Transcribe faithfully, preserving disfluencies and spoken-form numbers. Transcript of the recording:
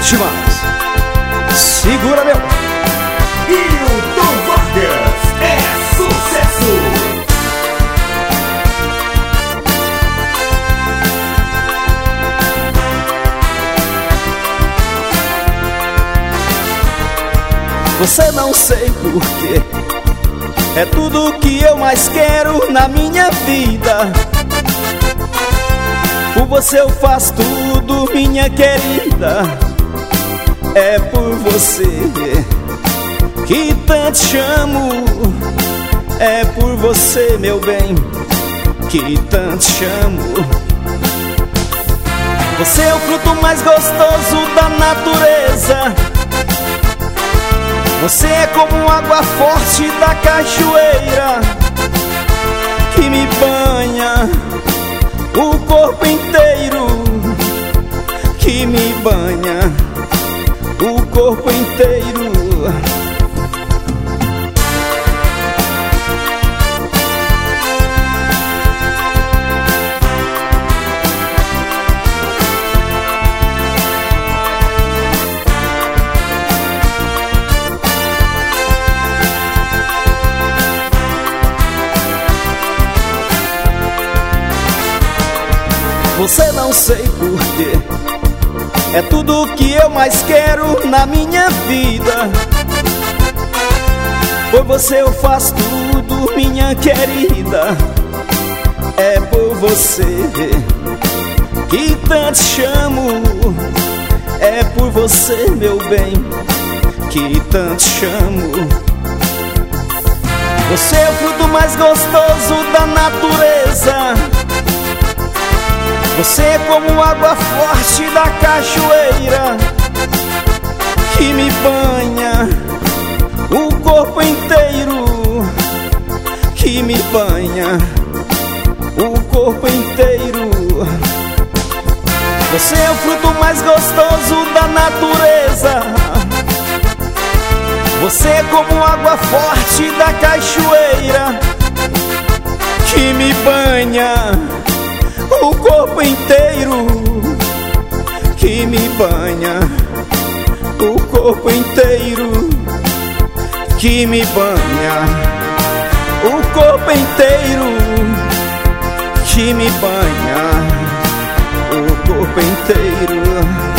demais. Segura, meu. Hilton Vargas é sucesso. Você não sei porquê, é tudo que eu mais quero na minha vida. Por você eu faço tudo, minha querida. É por você que tanto chamo. É por você, meu bem, que tanto chamo. Você é o fruto mais gostoso da natureza. Você é como água forte da cachoeira, que me banha o corpo inteiro, que me banha o corpo inteiro. Você não sei porquê, é tudo que eu mais quero na minha vida. Por você eu faço tudo, minha querida. É por você que tanto chamo. É por você, meu bem, que tanto chamo. Você é o fruto mais gostoso da natureza. Você é como água forte da cachoeira, que me banha o corpo inteiro, que me banha o corpo inteiro. Você é o fruto mais gostoso da natureza. Você é como água forte da cachoeira, que me banha o corpo inteiro, que me banha o corpo inteiro, que me banha o corpo inteiro, que me banha o corpo inteiro.